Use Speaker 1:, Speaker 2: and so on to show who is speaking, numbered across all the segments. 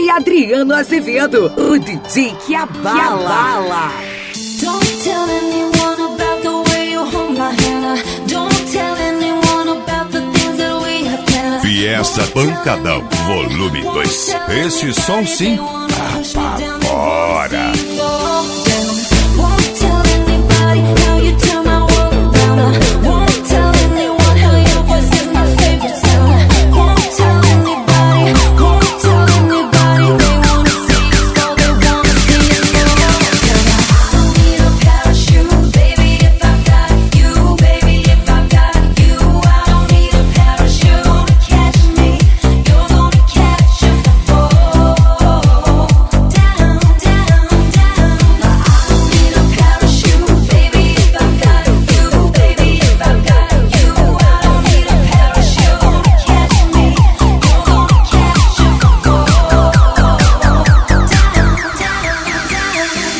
Speaker 1: DJ Adriano Azevedo, o DJ que abala.
Speaker 2: Don't tell anyone about the way you hold my hand. Don't tell anyone about the things that we have planned.
Speaker 3: Fiesta Pancadão, volume 2. Esse som sim, tá pra fora.
Speaker 2: Won't tell anybody how you turn my world around. Won't tell anyone how your voice is my favorite sound. Won't tell anybody, won't tell anybody. They wanna see us fall, they wanna see us fall. I don't need a parachute, baby, if I've got you. Baby, if I've got you, I don't need a parachute. You're gonna catch me, you're gonna catch if I fall. Down, down, down. I don't need a parachute, baby, if I've got you. Baby, if I've got you, I don't need a parachute. You're gonna catch me, you're gonna catch if I fall. Down, down, down.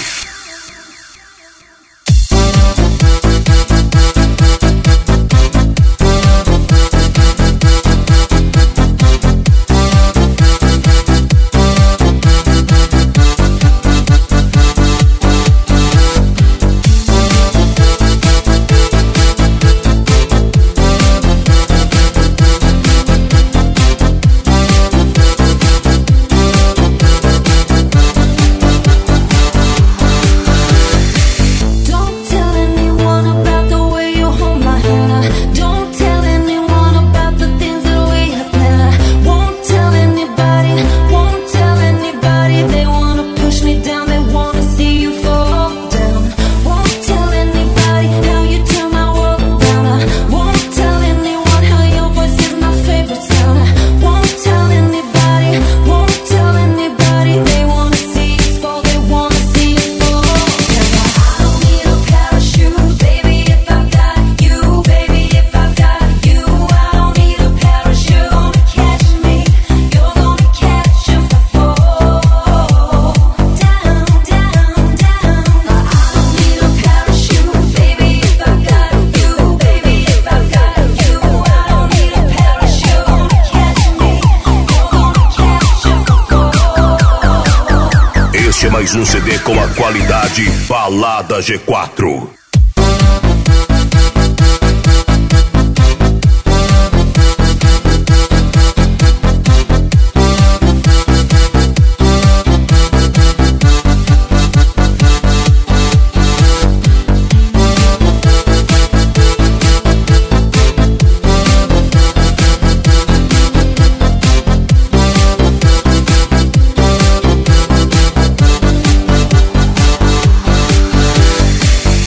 Speaker 2: Don't tell anyone about the way you hold my hand. Don't tell anyone about the things that we have planned. Won't tell anybody, won't tell anybody. They wanna push me down, they wanna see you fall down. Won't tell anybody how you turn my world around. Won't tell anyone how your voice is my favorite sound. Won't tell anybody, won't tell anybody. They wanna see us fall, they wanna see us fall down. I don't need a parachute, baby, if I've got you. Baby, if I've got you, I don't need a parachute. You're gonna catch me, you're gonna catch if I fall. Down, down, down. I don't need a parachute, baby, if I've got you. Baby, if I've got you, I don't need a parachute. You're gonna catch me, you're gonna catch if I fall.
Speaker 3: Este é mais um CD com a qualidade Balada G4.